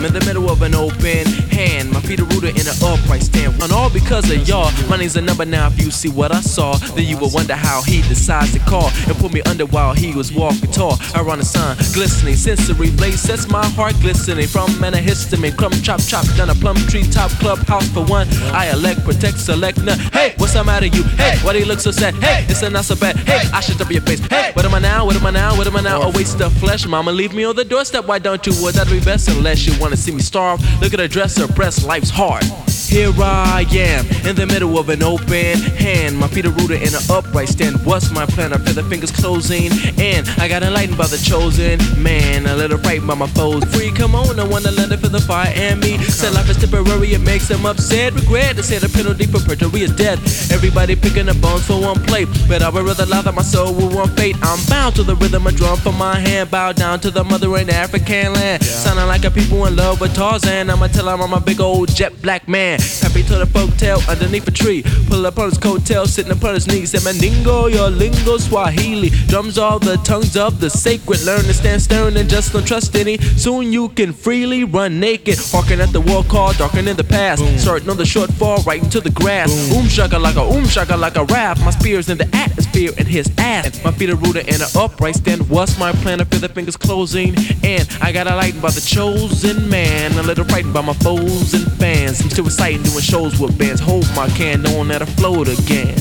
am in the middle of an open hand. My feet are rooted in an upright stand. And all because of y'all. Money's a number now. If you see what I saw, then you will wonder how he decides to call and put me under while he was walking tall. I run the sun, glistening, sensory blaze sets my heart glistening. From antihistamine, crumb chop chop down a plum tree top clubhouse for one. I elect, protect, select none. Hey, what's the matter you? Hey, why do you look so sad? Hey, it's not so bad. Hey, I should up your face. Hey, what am I now? What am I now? What am I now? A waste of flesh. Mama, leave me on the doorstep. Why don't you? Would that be best unless you wanna see me starve? Look at her dress, her breast, life's hard. Here I am, in the middle of an open hand. My feet are rooted in an upright stand. What's my plan? I feel the fingers closing in. I got enlightened by the chosen man, a little frightened by my foes. Free, come on, I wanna let it feel the fire and me. Said life is temporary, it makes them upset. Regret to say the penalty for perjury is death. Everybody picking up bones for one plate, but I would rather lie that my soul will want fate. I'm bound to the rhythm of drum from my hand, bow down to the mother in African land. Sounding like a people in love with Tarzan. I'ma tell him I'm a big old jet black man. Happy to the folktale underneath a tree. Pull up on his coattail, sitting upon his knees. Say, Mandingo, your lingo, Swahili. Drums all the tongues of the sacred. Learn to stand stern and just don't trust any. Soon you can freely run naked. Harking at the war call, darken in the past. Starting on the shortfall, right into the grass. Shaka like a rap. My spear's in the atmosphere and his ass. My feet are rooted in an upright stand. What's my plan? I feel the fingers closing. And I got enlightened by the chosen man. A little frightened by my foes and fans. I'm still reciting, doing shows with bands. Hold my can, knowing that I float again.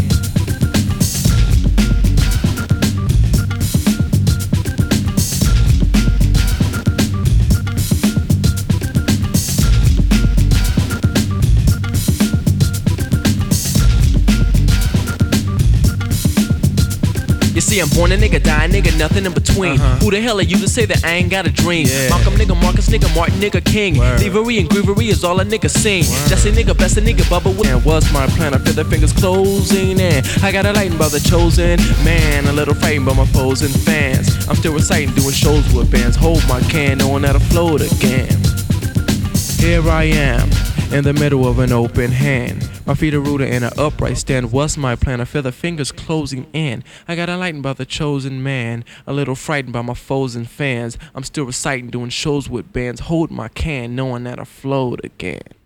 You see, I'm born a nigga, die a nigga, nothing in between. Who the hell are you to say that I ain't got a dream? Malcolm nigga, Marcus nigga, Martin nigga, King. Thievery and grievery is all a nigga sing. Jesse nigga, best a nigga, Bubba. And what's my plan? I feel the fingers closing in. I got enlightened by the chosen man, a little frightened by my foes and fans. I'm still reciting, doing shows with bands. Hold my can, knowing that I float again. Here I am, in the middle of an open hand. My feet are rooted in an upright stand. What's my plan? I feel the fingers closing in. I got enlightened by the chosen man, a little frightened by my foes and fans. I'm still reciting, doing shows with bands. Hold my can, knowing that I float again.